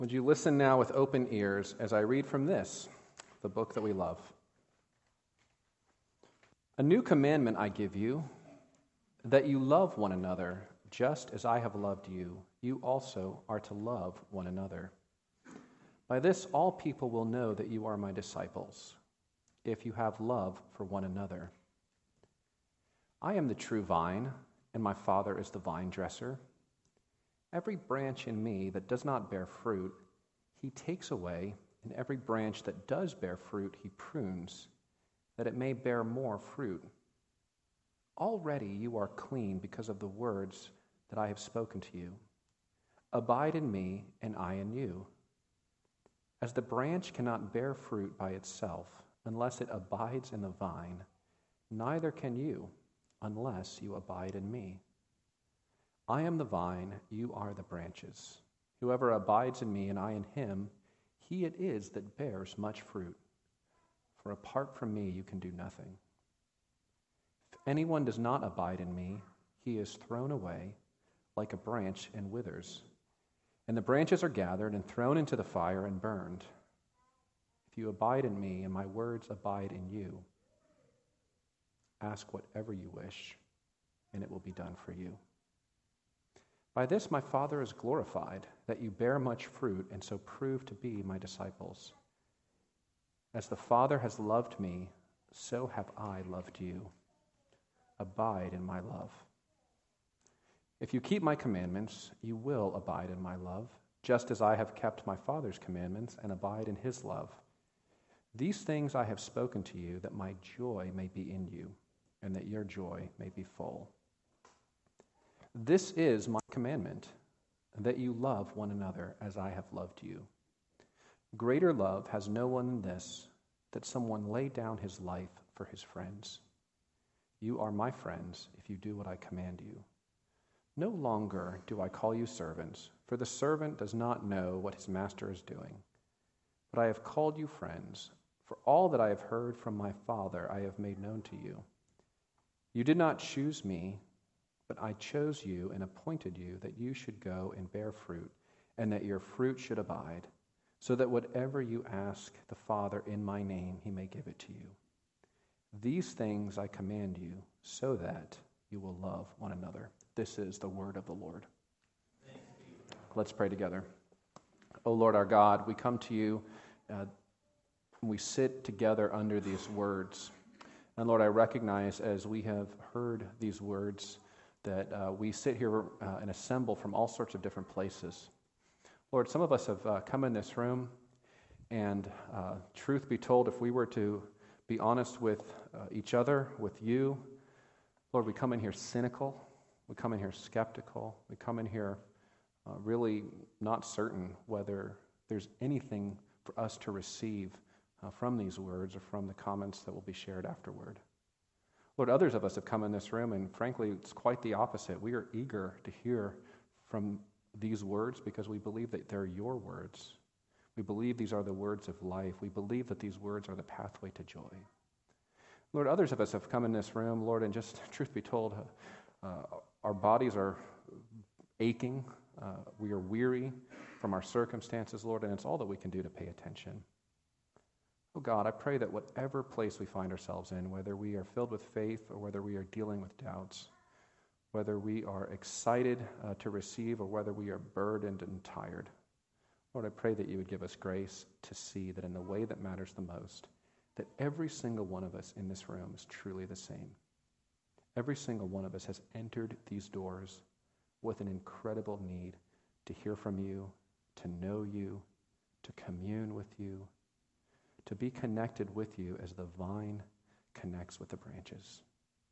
Would you listen now with open ears as I read from this, the book that we love? A new commandment I give you, that you love one another, just as I have loved you. You also are to love one another. By this all people will know that you are my disciples, if you have love for one another. I am the true vine, and my Father is the vine dresser. Every branch in me that does not bear fruit, he takes away, and every branch that does bear fruit, he prunes, that it may bear more fruit. Already you are clean because of the words that I have spoken to you. Abide in me, and I in you. As the branch cannot bear fruit by itself unless it abides in the vine, neither can you unless you abide in me. I am the vine, you are the branches. Whoever abides in me and I in him, he it is that bears much fruit. For apart from me you can do nothing. If anyone does not abide in me, he is thrown away like a branch and withers. And the branches are gathered and thrown into the fire and burned. If you abide in me and my words abide in you, ask whatever you wish, and it will be done for you. By this my Father is glorified, that you bear much fruit and so prove to be my disciples. As the Father has loved me, so have I loved you. Abide in my love. If you keep my commandments, you will abide in my love, just as I have kept my Father's commandments and abide in his love. These things I have spoken to you, that my joy may be in you, and that your joy may be full. This is my commandment, that you love one another as I have loved you. Greater love has no one than this, that someone lay down his life for his friends. You are my friends if you do what I command you. No longer do I call you servants, for the servant does not know what his master is doing. But I have called you friends, for all that I have heard from my Father I have made known to you. You did not choose me, but I chose you and appointed you that you should go and bear fruit, and that your fruit should abide, so that whatever you ask the Father in my name, he may give it to you. These things I command you, so that you will love one another. This is the word of the Lord. Let's pray together. O Lord our God, we come to you, we sit together under these words. And Lord, I recognize as we have heard these words that we sit here and assemble from all sorts of different places. Lord, some of us have come in this room, and truth be told, if we were to be honest with each other, with you, Lord, we come in here cynical, we come in here skeptical, we come in here really not certain whether there's anything for us to receive from these words or from the comments that will be shared afterward. Lord, others of us have come in this room, and frankly, it's quite the opposite. We are eager to hear from these words because we believe that they're your words. We believe these are the words of life. We believe that these words are the pathway to joy. Lord, others of us have come in this room, Lord, and just truth be told, our bodies are aching. We are weary from our circumstances, Lord, and it's all that we can do to pay attention. Oh God, I pray that whatever place we find ourselves in, whether we are filled with faith or whether we are dealing with doubts, whether we are excited to receive or whether we are burdened and tired, Lord, I pray that you would give us grace to see that in the way that matters the most, that every single one of us in this room is truly the same. Every single one of us has entered these doors with an incredible need to hear from you, to know you, to commune with you, to be connected with you as the vine connects with the branches.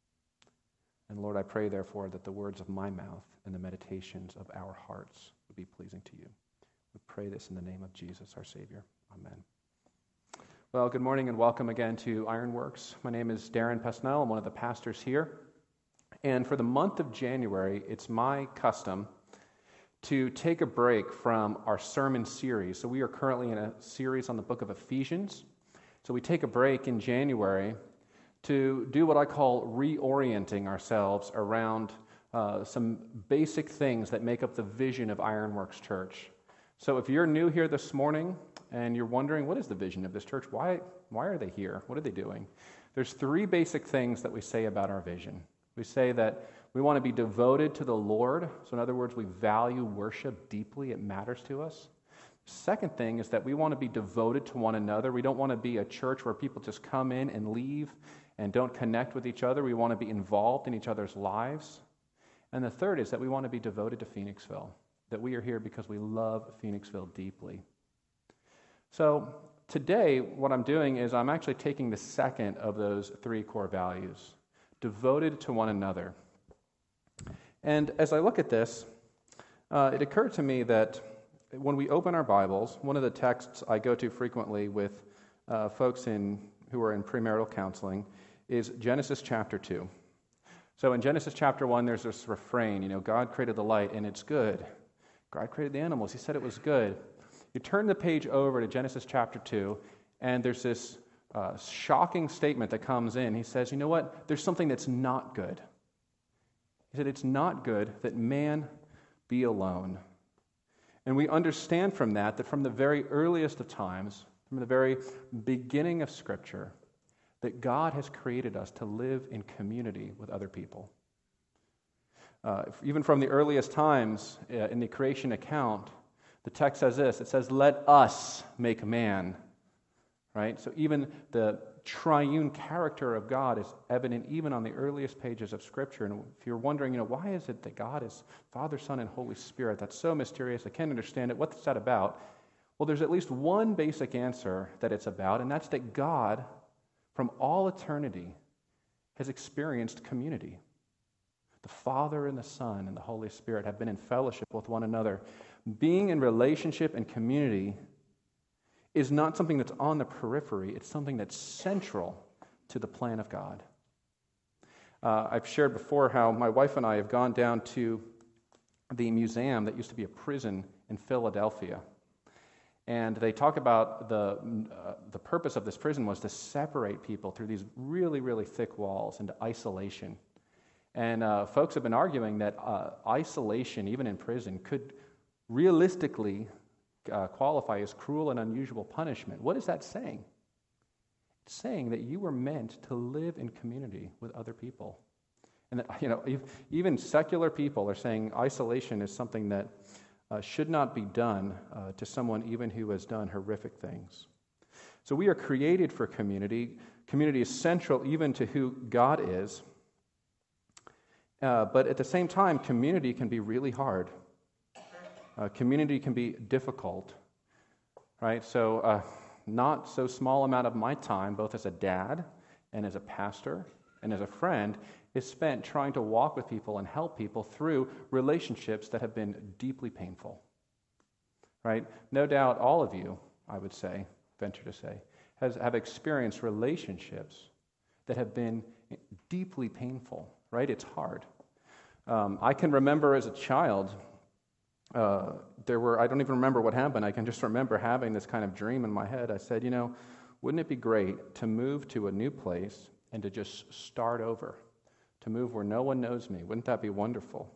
And Lord, I pray, therefore, that the words of my mouth and the meditations of our hearts would be pleasing to you. We pray this in the name of Jesus, our Savior. Amen. Well, good morning and welcome again to Ironworks. My name is Darren Pesnell. I'm one of the pastors here. And for the month of January, it's my custom to take a break from our sermon series. So we are currently in a series on the book of Ephesians. So we take a break in January to do what I call reorienting ourselves around some basic things that make up the vision of Ironworks Church. So if you're new here this morning and you're wondering, what is the vision of this church? Why are they here? What are they doing? There's three basic things that we say about our vision. We say that we want to be devoted to the Lord. So in other words, we value worship deeply. It matters to us. Second thing is that we want to be devoted to one another. We don't want to be a church where people just come in and leave and don't connect with each other. We want to be involved in each other's lives. And the third is that we want to be devoted to Phoenixville, that we are here because we love Phoenixville deeply. So today, what I'm doing is I'm actually taking the second of those three core values, devoted to one another. And as I look at this, it occurred to me that when we open our Bibles, one of the texts I go to frequently with folks who are in premarital counseling is Genesis chapter 2. So in Genesis chapter 1, there's this refrain, God created the light and it's good. God created the animals. He said it was good. You turn the page over to Genesis chapter 2, and there's this shocking statement that comes in. He says, you know what? There's something that's not good. He said, it's not good that man be alone. And we understand from that from the very earliest of times, from the very beginning of Scripture, that God has created us to live in community with other people. Even from the earliest times in the creation account, the text says this. It says, let us make man. Right? So even the triune character of God is evident even on the earliest pages of Scripture. And if you're wondering, why is it that God is Father, Son, and Holy Spirit? That's so mysterious. I can't understand it. What's that about? Well, there's at least one basic answer that it's about, and that's that God, from all eternity, has experienced community. The Father and the Son and the Holy Spirit have been in fellowship with one another. Being in relationship and community is not something that's on the periphery. It's something that's central to the plan of God. I've shared before how my wife and I have gone down to the museum that used to be a prison in Philadelphia. And they talk about the purpose of this prison was to separate people through these really, really thick walls into isolation. And folks have been arguing that isolation, even in prison, could realistically qualify as cruel and unusual punishment. What is that saying? It's saying that you were meant to live in community with other people. And that, even secular people are saying isolation is something that should not be done to someone even who has done horrific things. So we are created for community. Community is central even to who God is. But at the same time, community can be really hard. Community can be difficult, right? So not so small amount of my time, both as a dad and as a pastor and as a friend, is spent trying to walk with people and help people through relationships that have been deeply painful, right? No doubt all of you, I would say, venture to say, have experienced relationships that have been deeply painful, right? It's hard. I can remember as a child, I don't even remember what happened. I can just remember having this kind of dream in my head. I said, wouldn't it be great to move to a new place and to just start over, to move where no one knows me? Wouldn't that be wonderful?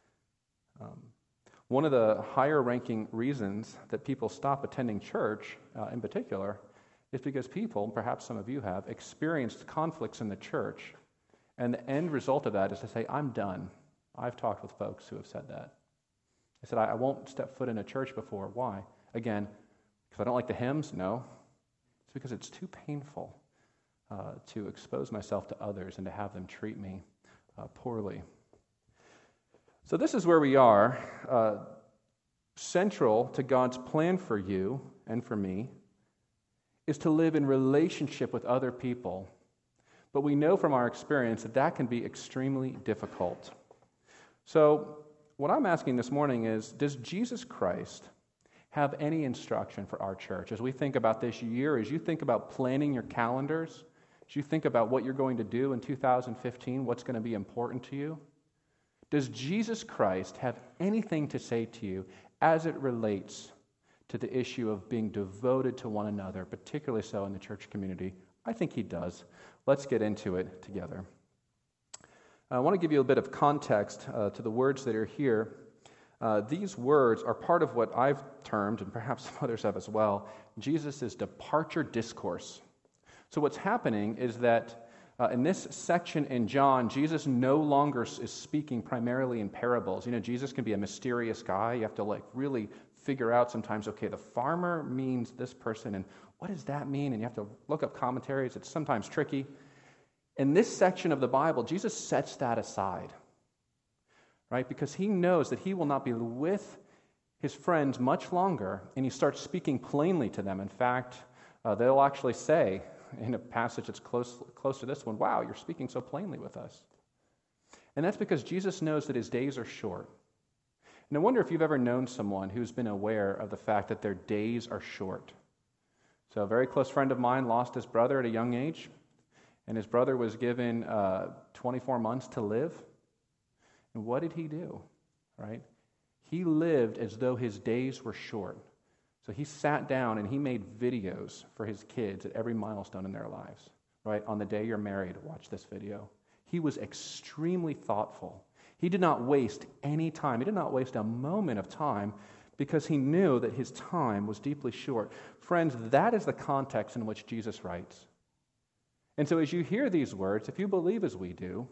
One of the higher ranking reasons that people stop attending church, in particular, is because people, perhaps some of you have, experienced conflicts in the church, and the end result of that is to say, I'm done. I've talked with folks who have said that. I said, I won't step foot in a church before. Why? Again, because I don't like the hymns? No. It's because it's too painful to expose myself to others and to have them treat me poorly. So this is where we are. Central to God's plan for you and for me is to live in relationship with other people. But we know from our experience that can be extremely difficult. So what I'm asking this morning is, does Jesus Christ have any instruction for our church as we think about this year, as you think about planning your calendars, as you think about what you're going to do in 2015, what's going to be important to you? Does Jesus Christ have anything to say to you as it relates to the issue of being devoted to one another, particularly so in the church community? I think he does. Let's get into it together. I want to give you a bit of context to the words that are here. These words are part of what I've termed, and perhaps some others have as well, Jesus' departure discourse. So what's happening is that in this section in John, Jesus no longer is speaking primarily in parables. Jesus can be a mysterious guy. You have to really figure out sometimes, okay, the farmer means this person, and what does that mean? And you have to look up commentaries. It's sometimes tricky. In this section of the Bible, Jesus sets that aside, right? Because he knows that he will not be with his friends much longer, and he starts speaking plainly to them. In fact, they'll actually say in a passage that's close to this one, wow, you're speaking so plainly with us. And that's because Jesus knows that his days are short. And I wonder if you've ever known someone who's been aware of the fact that their days are short. So a very close friend of mine lost his brother at a young age, and his brother was given 24 months to live. And what did he do, right? He lived as though his days were short. So he sat down and he made videos for his kids at every milestone in their lives, right? On the day you're married, watch this video. He was extremely thoughtful. He did not waste any time. He did not waste a moment of time because he knew that his time was deeply short. Friends, that is the context in which Jesus writes. And so as you hear these words, if you believe as we do,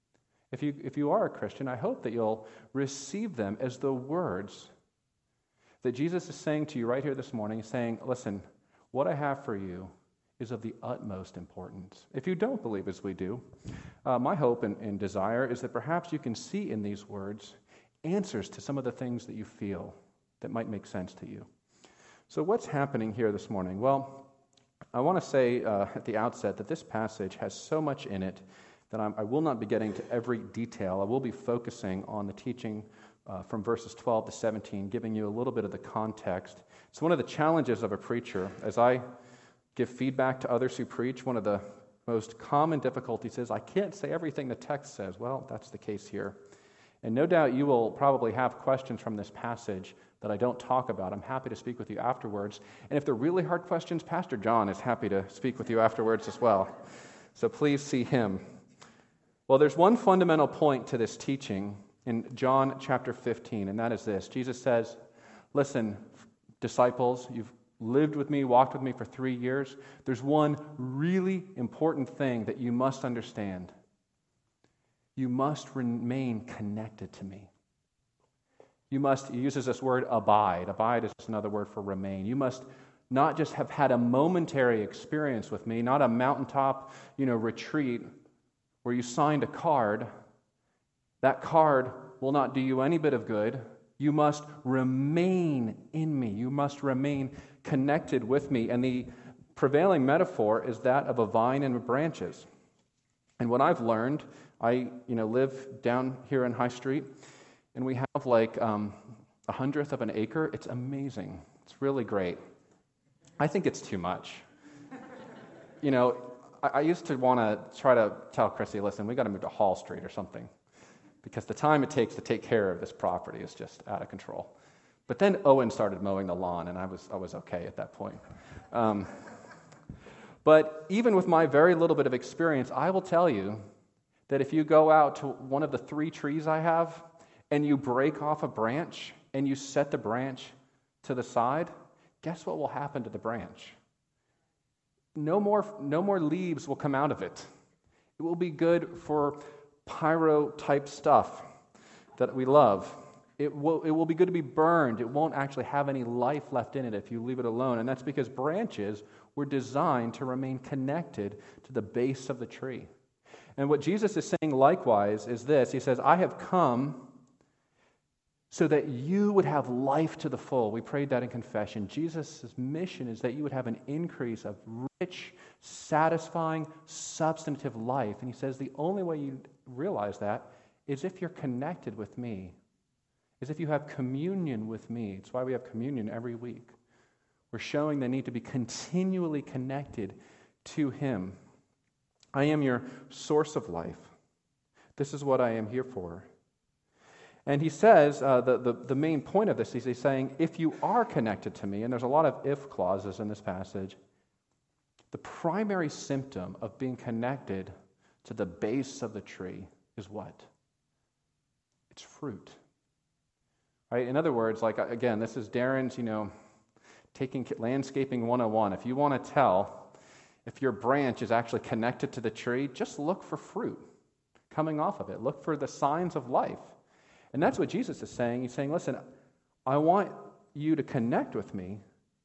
if you are a Christian, I hope that you'll receive them as the words that Jesus is saying to you right here this morning, saying, listen, what I have for you is of the utmost importance. If you don't believe as we do, my hope and desire is that perhaps you can see in these words answers to some of the things that you feel that might make sense to you. So what's happening here this morning? Well, I want to say at the outset that this passage has so much in it that I will not be getting to every detail. I will be focusing on the teaching from verses 12 to 17, giving you a little bit of the context. It's one of the challenges of a preacher. As I give feedback to others who preach, one of the most common difficulties is I can't say everything the text says. Well, that's the case here. And no doubt you will probably have questions from this passage that I don't talk about. I'm happy to speak with you afterwards. And if they're really hard questions, Pastor John is happy to speak with you afterwards as well. So please see him. Well, there's one fundamental point to this teaching in John chapter 15, and that is this. Jesus says, listen, disciples, you've lived with me, walked with me for 3 years. There's one really important thing that you must understand. You must remain connected to me. He uses this word abide. Abide is another word for remain. You must not just have had a momentary experience with me, not a mountaintop, retreat where you signed a card. That card will not do you any bit of good. You must remain in me. You must remain connected with me. And the prevailing metaphor is that of a vine and branches. And what I've learned, I live down here in High Street, and we have like 1/100th of an acre. It's amazing. It's really great. I think it's too much. I used to want to try to tell Chrissy, listen, we got to move to Hall Street or something, because the time it takes to take care of this property is just out of control. But then Owen started mowing the lawn, and I was okay at that point. But even with my very little bit of experience, I will tell you that if you go out to one of the 3 trees I have, and you break off a branch, and you set the branch to the side, guess what will happen to the branch? No more leaves will come out of it. It will be good for pyro-type stuff that we love. It will be good to be burned. It won't actually have any life left in it if you leave it alone. And that's because branches were designed to remain connected to the base of the tree. And what Jesus is saying likewise is this. He says, I have come so that you would have life to the full. We prayed that in confession. Jesus' mission is that you would have an increase of rich, satisfying, substantive life. And he says the only way you realize that is if you're connected with me, is if you have communion with me. It's why we have communion every week. We're showing the need to be continually connected to him. I am your source of life. This is what I am here for. And he says, the main point of this is he's saying, if you are connected to me, and there's a lot of if clauses in this passage, the primary symptom of being connected to the base of the tree is what? It's fruit. right? In other words, like, again, this is Darren's, taking landscaping 101. If you want to tell if your branch is actually connected to the tree, just look for fruit coming off of it. Look for the signs of life. And that's what Jesus is saying. He's saying, listen, I want you to connect with me.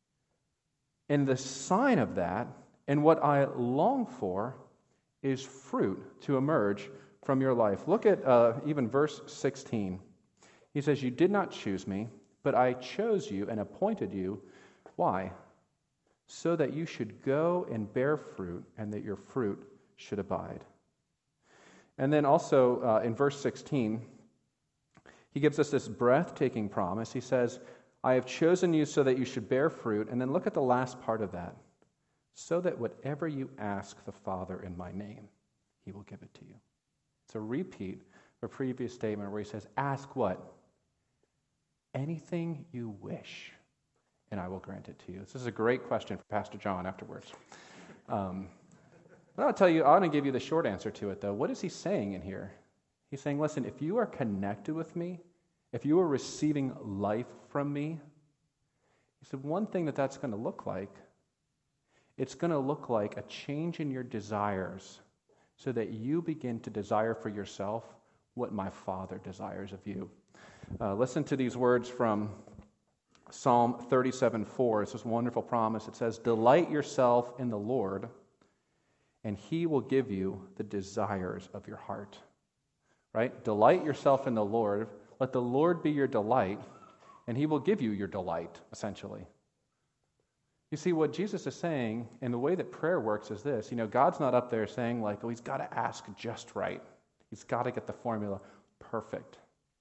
And the sign of that, and what I long for, is fruit to emerge from your life. Look at even verse 16. He says, you did not choose me, but I chose you and appointed you. Why? So that you should go and bear fruit, and that your fruit should abide. And then also in verse 16, he gives us this breathtaking promise. He says, I have chosen you so that you should bear fruit. And then look at the last part of that. So that whatever you ask the Father in my name, he will give it to you. It's a repeat of a previous statement where he says, ask what? Anything you wish, and I will grant it to you. This is a great question for Pastor John afterwards. But I'll tell you, I want to give you the short answer to it, though. What is he saying in here? He's saying, listen, if you are connected with me, if you are receiving life from me, he said, one thing that's going to look like, it's going to look like a change in your desires so that you begin to desire for yourself what my Father desires of you. Listen to these words from Psalm 37:4. It's this wonderful promise. It says, delight yourself in the Lord, and he will give you the desires of your heart. Right? Delight yourself in the Lord. Let the Lord be your delight, and he will give you your delight, essentially. You see, what Jesus is saying, and the way that prayer works is this. God's not up there saying, like, oh, he's got to ask just right. He's got to get the formula perfect.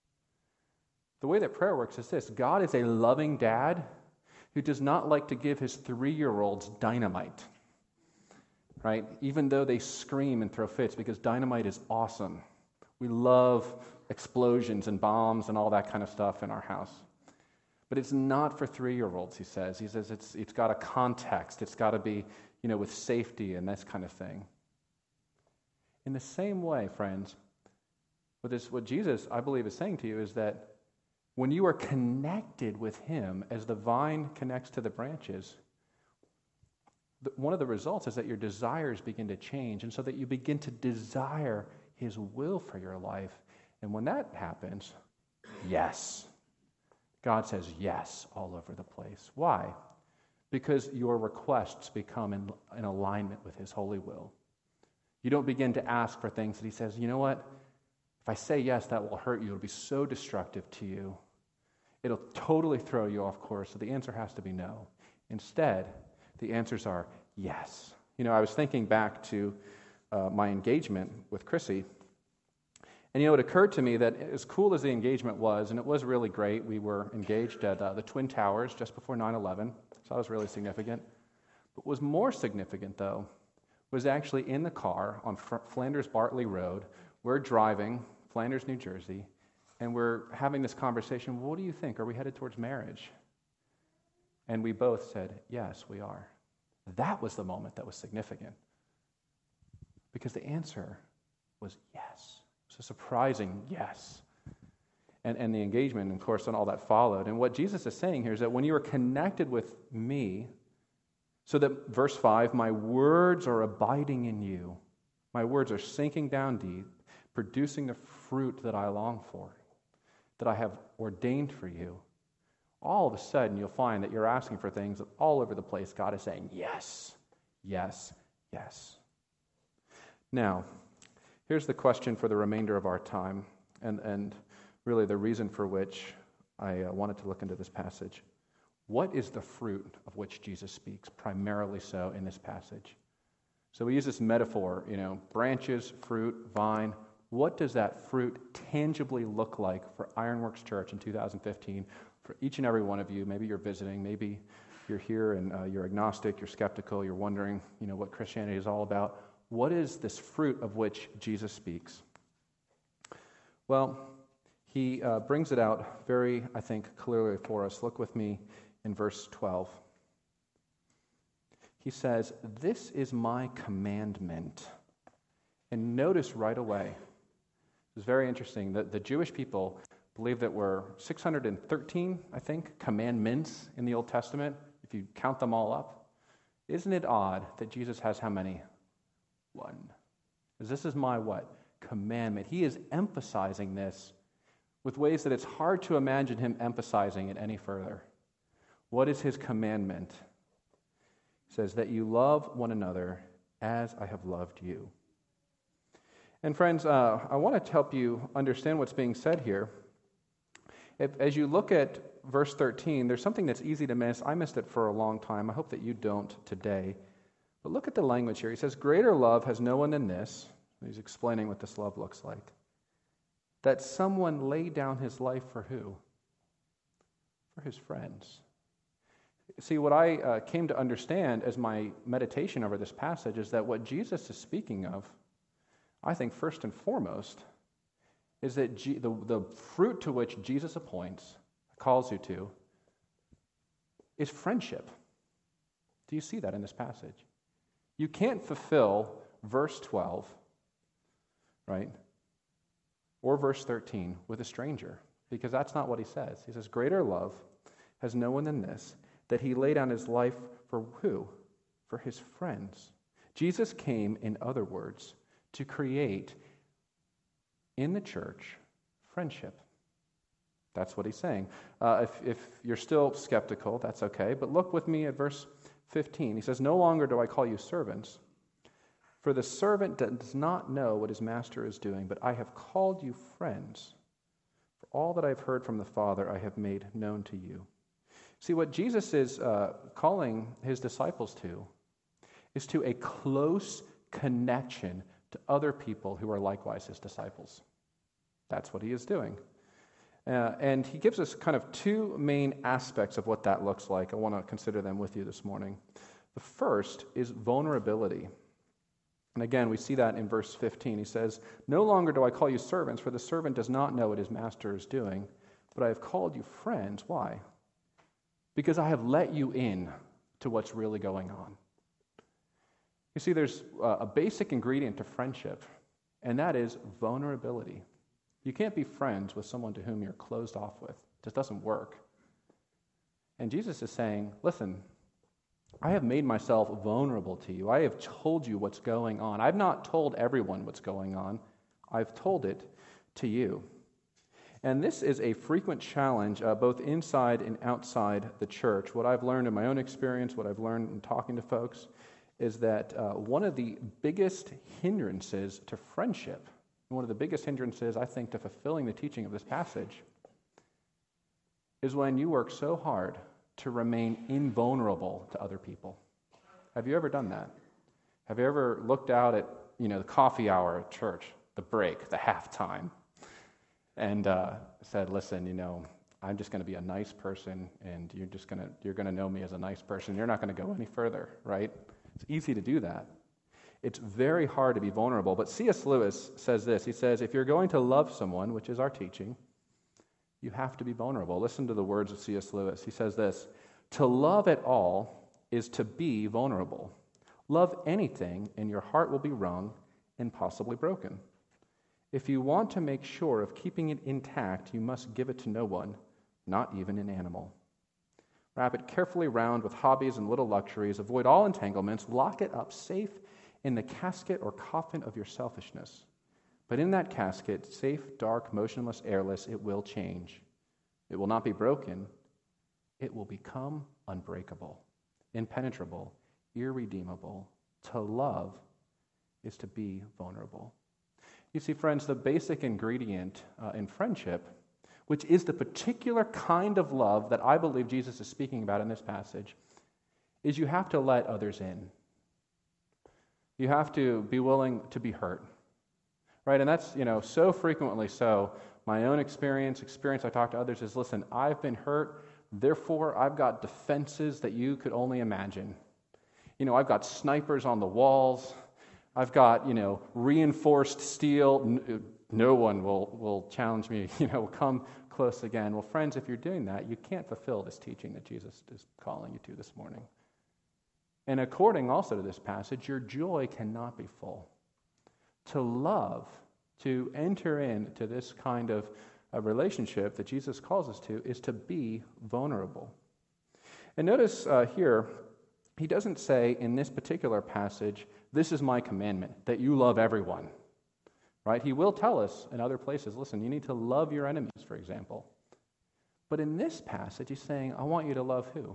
The way that prayer works is this. God is a loving dad who does not like to give his 3-year-olds dynamite, right? Even though they scream and throw fits, because dynamite is awesome. We love explosions and bombs and all that kind of stuff in our house. But it's not for 3-year-olds, he says. He says it's got a context. It's got to be, with safety and this kind of thing. In the same way, friends, what Jesus, I believe, is saying to you is that when you are connected with him as the vine connects to the branches, one of the results is that your desires begin to change, and so that you begin to desire his will for your life. And when that happens, yes. God says yes all over the place. Why? Because your requests become in alignment with his holy will. You don't begin to ask for things that he says, you know what? If I say yes, that will hurt you. It'll be so destructive to you. It'll totally throw you off course. So the answer has to be no. Instead, the answers are yes. I was thinking back to my engagement with Chrissy. And it occurred to me that as cool as the engagement was, and it was really great, we were engaged at the Twin Towers just before 9/11, so that was really significant. But what was more significant, though, was actually in the car on Flanders Bartley Road. We're driving, Flanders, New Jersey, and we're having this conversation. What do you think? Are we headed towards marriage? And we both said, yes, we are. That was the moment that was significant. Because the answer was yes. It's a surprising yes. And the engagement, of course, and all that followed. And what Jesus is saying here is that when you are connected with me, so that, verse 5, my words are abiding in you. My words are sinking down deep, producing the fruit that I long for, that I have ordained for you. All of a sudden, you'll find that you're asking for things all over the place. God is saying, yes, yes, yes. Now, here's the question for the remainder of our time, and really the reason for which I wanted to look into this passage. What is the fruit of which Jesus speaks, primarily so in this passage? So we use this metaphor, branches, fruit, vine. What does that fruit tangibly look like for Ironworks Church in 2015? For each and every one of you, maybe you're visiting, maybe you're here and you're agnostic, you're skeptical, you're wondering, what Christianity is all about. What is this fruit of which Jesus speaks? Well, he brings it out very, I think, clearly for us. Look with me in verse 12. He says, "This is my commandment." And notice right away, it's very interesting that the Jewish people, believe that we're 613, I think, commandments in the Old Testament, if you count them all up. Isn't it odd that Jesus has how many? One. Because this is my what? Commandment. He is emphasizing this with ways that it's hard to imagine him emphasizing it any further. What is his commandment? He says that you love one another as I have loved you. And friends, I want to help you understand what's being said here. As you look at verse 13, there's something that's easy to miss. I missed it for a long time. I hope that you don't today. But look at the language here. He says, greater love has no one than this. He's explaining what this love looks like. That someone laid down his life for who? For his friends. See, what I came to understand as my meditation over this passage is that what Jesus is speaking of, I think first and foremost, is that the fruit to which Jesus calls you to, is friendship. Do you see that in this passage? You can't fulfill verse 12, right, or verse 13 with a stranger, because that's not what he says. He says, greater love has no one than this, that he laid down his life for who? For his friends. Jesus came, in other words, to create in the church friendship. That's what he's saying. If you're still skeptical, that's okay, but look with me at verse 15. He says, no longer do I call you servants, for the servant does not know what his master is doing, but I have called you friends. For all that I've heard from the Father I have made known to you. See, what Jesus is calling his disciples to is to a close connection to other people who are likewise his disciples. That's what he is doing. And he gives us kind of two main aspects of what that looks like. I want to consider them with you this morning. The first is vulnerability. And again, we see that in verse 15. He says, no longer do I call you servants, for the servant does not know what his master is doing, but I have called you friends. Why? Because I have let you in to what's really going on. You see, there's a basic ingredient to friendship, and that is vulnerability. You can't be friends with someone to whom you're closed off with. It just doesn't work. And Jesus is saying, listen, I have made myself vulnerable to you. I have told you what's going on. I've not told everyone what's going on. I've told it to you. And this is a frequent challenge, both inside and outside the church. What I've learned in my own experience, what I've learned in talking to folks, is that one of the biggest hindrances to friendship, and one of the biggest hindrances, I think, to fulfilling the teaching of this passage, is when you work so hard to remain invulnerable to other people. Have you ever done that? Have you ever looked out at, the coffee hour at church, the break, the halftime, and said, listen, I'm just going to be a nice person, and you're going to know me as a nice person. You're not going to go any further, right? It's easy to do that. It's very hard to be vulnerable. But C.S. Lewis says this. He says, if you're going to love someone, which is our teaching, you have to be vulnerable. Listen to the words of C.S. Lewis. He says this, to love at all is to be vulnerable. Love anything, and your heart will be wrung and possibly broken. If you want to make sure of keeping it intact, you must give it to no one, not even an animal. Wrap it carefully round with hobbies and little luxuries. Avoid all entanglements. Lock it up safe in the casket or coffin of your selfishness. But in that casket, safe, dark, motionless, airless, it will change. It will not be broken. It will become unbreakable, impenetrable, irredeemable. To love is to be vulnerable. You see, friends, the basic ingredient in friendship, which is the particular kind of love that I believe Jesus is speaking about in this passage, is you have to let others in. You have to be willing to be hurt. Right, and that's, so frequently so. My own experience I talk to others is, listen, I've been hurt, therefore I've got defenses that you could only imagine. I've got snipers on the walls. I've got, reinforced steel. No one will challenge me, will come close again. Well, friends, if you're doing that, you can't fulfill this teaching that Jesus is calling you to this morning. And according also to this passage, your joy cannot be full. To love, to enter into this kind of relationship that Jesus calls us to is to be vulnerable. And notice here, he doesn't say in this particular passage, this is my commandment, that you love everyone. Right? He will tell us in other places, listen, you need to love your enemies, for example. But in this passage, he's saying, I want you to love who?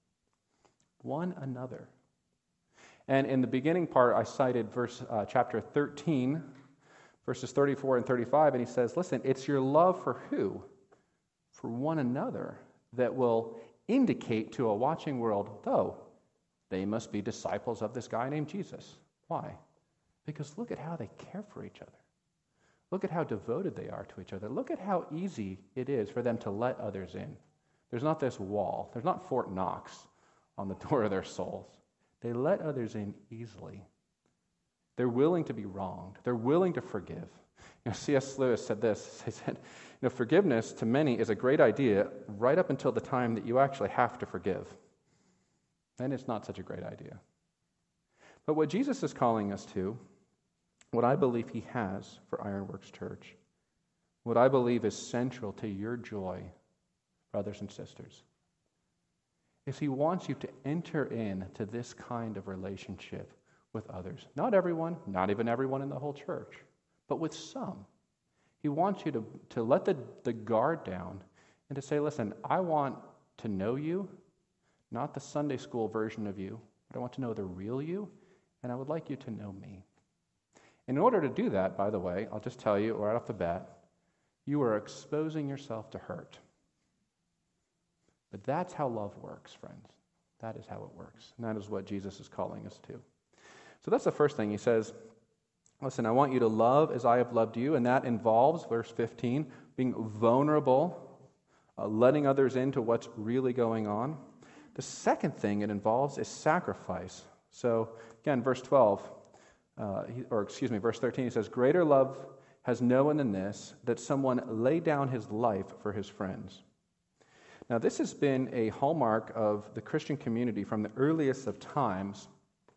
One another. And in the beginning part, I cited chapter 13, verses 34 and 35, and he says, listen, it's your love for who? For one another that will indicate to a watching world, though, they must be disciples of this guy named Jesus. Why? Because look at how they care for each other. Look at how devoted they are to each other. Look at how easy it is for them to let others in. There's not this wall. There's not Fort Knox on the door of their souls. They let others in easily. They're willing to be wronged. They're willing to forgive. C.S. Lewis said this. He said, forgiveness to many is a great idea right up until the time that you actually have to forgive. Then it's not such a great idea. But what Jesus is calling us to, what I believe he has for Ironworks Church, what I believe is central to your joy, brothers and sisters, is he wants you to enter into this kind of relationship with others. Not everyone, not even everyone in the whole church, but with some. He wants you to let the guard down and to say, listen, I want to know you, not the Sunday school version of you, but I want to know the real you, and I would like you to know me. In order to do that, by the way, I'll just tell you right off the bat, you are exposing yourself to hurt. But that's how love works, friends. That is how it works. And that is what Jesus is calling us to. So that's the first thing. He says, listen, I want you to love as I have loved you. And that involves, verse 15, being vulnerable, letting others into what's really going on. The second thing it involves is sacrifice. So again, verse 13, he says, greater love has no one than this, that someone lay down his life for his friends. Now, this has been a hallmark of the Christian community from the earliest of times.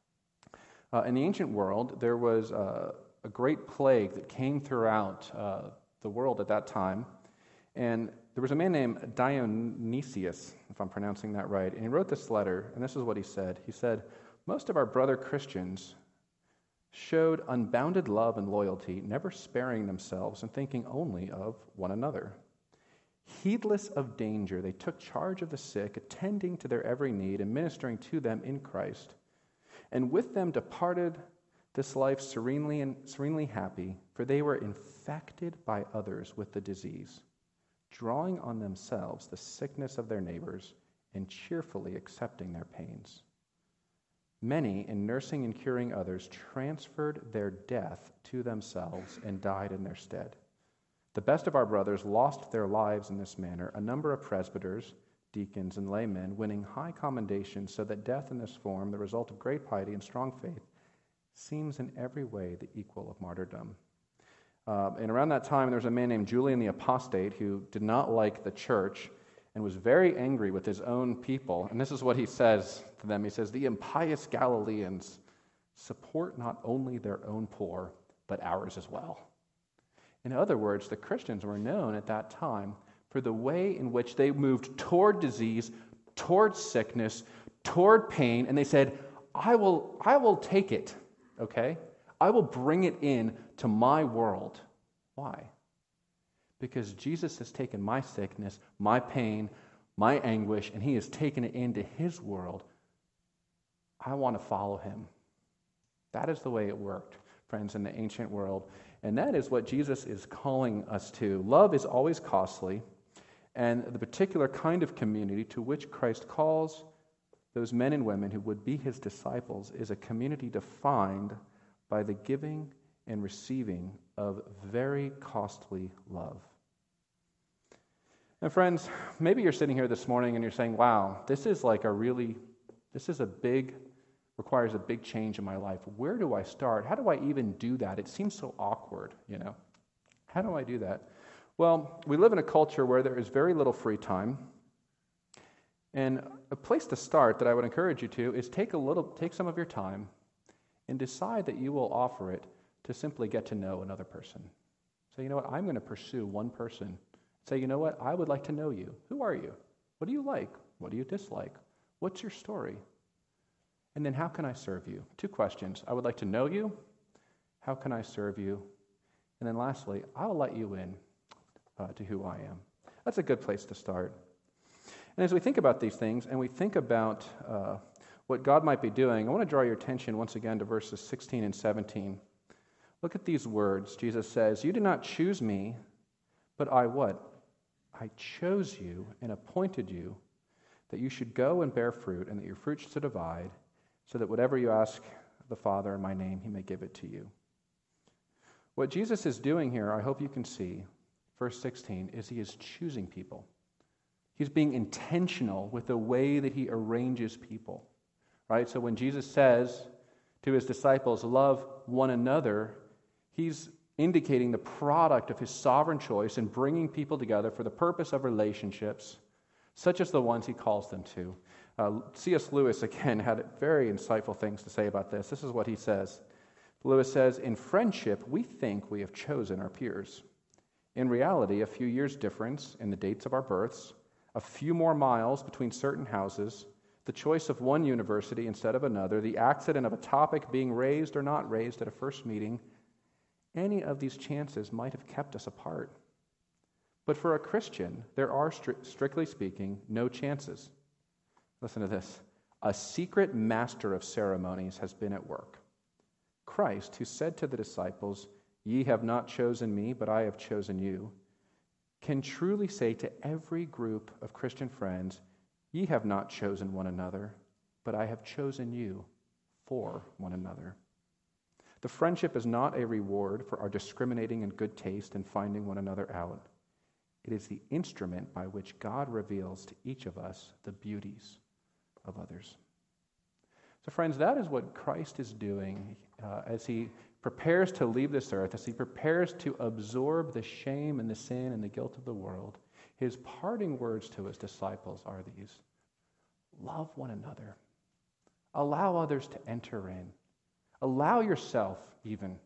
In the ancient world, there was a great plague that came throughout the world at that time. And there was a man named Dionysius, if I'm pronouncing that right, and he wrote this letter, and this is what he said. He said, most of our brother Christians showed unbounded love and loyalty, never sparing themselves and thinking only of one another. Heedless of danger, they took charge of the sick, attending to their every need and ministering to them in Christ. And with them departed this life serenely happy, for they were infected by others with the disease, drawing on themselves the sickness of their neighbors and cheerfully accepting their pains. Many, in nursing and curing others, transferred their death to themselves and died in their stead. The best of our brothers lost their lives in this manner, a number of presbyters, deacons, and laymen, winning high commendation, so that death in this form, the result of great piety and strong faith, seems in every way the equal of martyrdom. And around that time, there was a man named Julian the Apostate who did not like the church and was very angry with his own people. And this is what he says to them. He says, the impious Galileans support not only their own poor, but ours as well. In other words, the Christians were known at that time for the way in which they moved toward disease, toward sickness, toward pain, and they said, I will take it, okay? I will bring it in to my world. Why? Because Jesus has taken my sickness, my pain, my anguish, and he has taken it into his world. I want to follow him. That is the way it worked, friends, in the ancient world. And that is what Jesus is calling us to. Love is always costly, and the particular kind of community to which Christ calls those men and women who would be his disciples is a community defined by the giving and receiving of very costly love. And friends, maybe you're sitting here this morning and you're saying, wow, requires a big change in my life. Where do I start? How do I even do that? It seems so awkward, How do I do that? Well, we live in a culture where there is very little free time. And a place to start that I would encourage you to is take some of your time and decide that you will offer it to simply get to know another person. So you know what? I'm going to pursue one person. Say, you know what? I would like to know you. Who are you? What do you like? What do you dislike? What's your story? And then how can I serve you? 2 questions. I would like to know you. How can I serve you? And then lastly, I'll let you in to who I am. That's a good place to start. And as we think about these things and we think about what God might be doing, I want to draw your attention once again to verses 16 and 17. Look at these words. Jesus says, "You did not choose me, but I what? I chose you and appointed you that you should go and bear fruit and that your fruit should abide, so that whatever you ask the Father in my name, he may give it to you." What Jesus is doing here, I hope you can see, verse 16, is he is choosing people. He's being intentional with the way that he arranges people, right? So when Jesus says to his disciples, love one another, he's indicating the product of his sovereign choice in bringing people together for the purpose of relationships, such as the ones he calls them to. C.S. Lewis, again, had very insightful things to say about this. This is what he says. Lewis says, "In friendship, we think we have chosen our peers. In reality, a few years' difference in the dates of our births, a few more miles between certain houses, the choice of one university instead of another, the accident of a topic being raised or not raised at a first meeting, any of these chances might have kept us apart. But for a Christian, there are, strictly speaking, no chances." Listen to this. "A secret master of ceremonies has been at work. Christ, who said to the disciples, 'Ye have not chosen me, but I have chosen you,' can truly say to every group of Christian friends, 'Ye have not chosen one another, but I have chosen you for one another.' The friendship is not a reward for our discriminating in good taste and finding one another out. It is the instrument by which God reveals to each of us the beauties of others." So friends, that is what Christ is doing as he prepares to leave this earth, as he prepares to absorb the shame and the sin and the guilt of the world. His parting words to his disciples are these: love one another. Allow others to enter in. Allow yourself even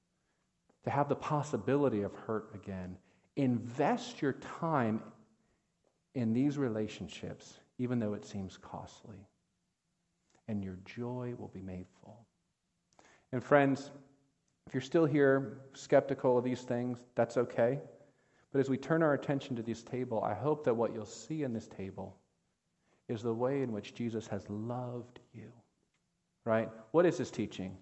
to have the possibility of hurt again. Invest your time in these relationships, even though it seems costly, and your joy will be made full. And friends, if you're still here skeptical of these things, that's okay. But as we turn our attention to this table, I hope that what you'll see in this table is the way in which Jesus has loved you. Right? What is his teaching?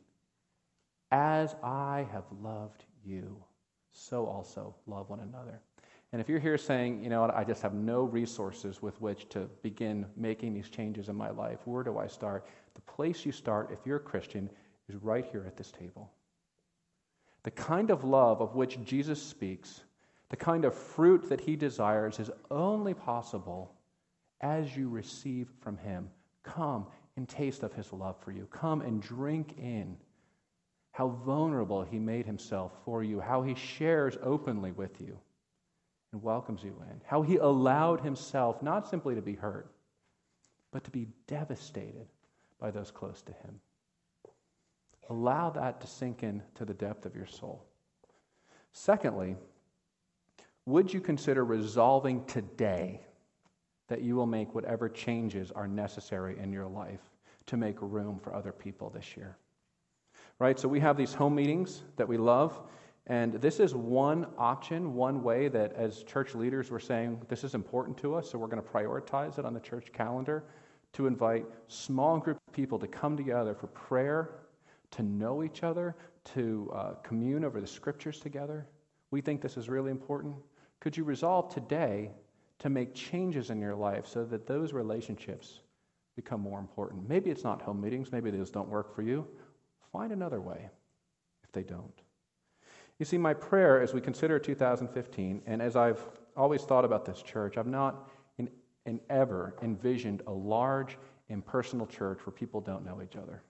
As I have loved you, so also love one another. And if you're here saying, you know what, I just have no resources with which to begin making these changes in my life, where do I start? The place you start, if you're a Christian, is right here at this table. The kind of love of which Jesus speaks, the kind of fruit that he desires, is only possible as you receive from him. Come and taste of his love for you. Come and drink in how vulnerable he made himself for you, how he shares openly with you and welcomes you in, how he allowed himself not simply to be hurt, but to be devastated by those close to him. Allow that to sink in to the depth of your soul. Secondly, would you consider resolving today that you will make whatever changes are necessary in your life to make room for other people this year? Right? So we have these home meetings that we love, and this is one option, one way that as church leaders we're saying this is important to us, so we're going to prioritize it on the church calendar to invite small group of people to come together for prayer, to know each other, to commune over the scriptures together. We think this is really important. Could you resolve today to make changes in your life so that those relationships become more important? Maybe it's not home meetings. Maybe those don't work for you. Find another way if they don't. You see, my prayer as we consider 2015, and as I've always thought about this church, I've not ever envisioned a large, impersonal church where people don't know each other.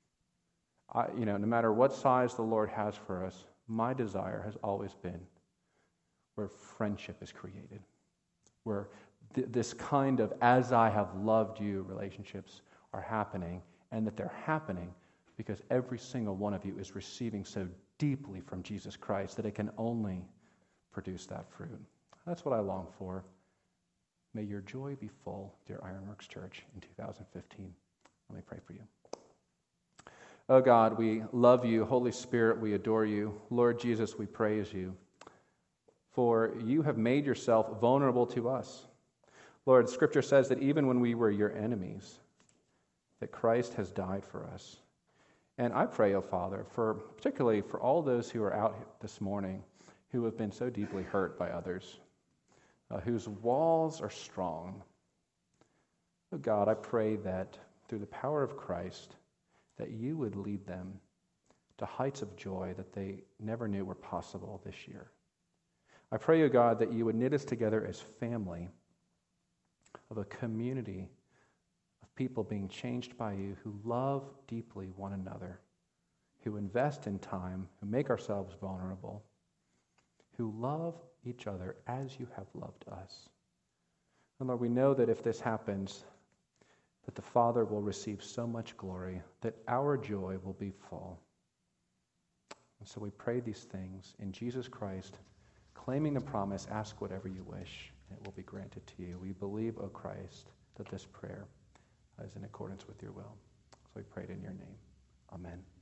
No matter what size the Lord has for us, my desire has always been where friendship is created, where this kind of as I have loved you relationships are happening, and that they're happening because every single one of you is receiving so deeply from Jesus Christ that it can only produce that fruit. That's what I long for. May your joy be full, dear Ironworks Church, in 2015. Let me pray for you. Oh God, we love you. Holy Spirit, we adore you. Lord Jesus, we praise you. For you have made yourself vulnerable to us. Lord, Scripture says that even when we were your enemies, that Christ has died for us. And I pray, oh Father, particularly for all those who are out this morning who have been so deeply hurt by others, whose walls are strong. Oh God, I pray that through the power of Christ, that you would lead them to heights of joy that they never knew were possible this year. I pray, oh God, that you would knit us together as family of a community of people being changed by you who love deeply one another, who invest in time, who make ourselves vulnerable, who love each other as you have loved us. And Lord, we know that if this happens, that the Father will receive so much glory, that our joy will be full. And so we pray these things in Jesus Christ, claiming the promise, ask whatever you wish, and it will be granted to you. We believe, O Christ, that this prayer is in accordance with your will. So we pray it in your name. Amen.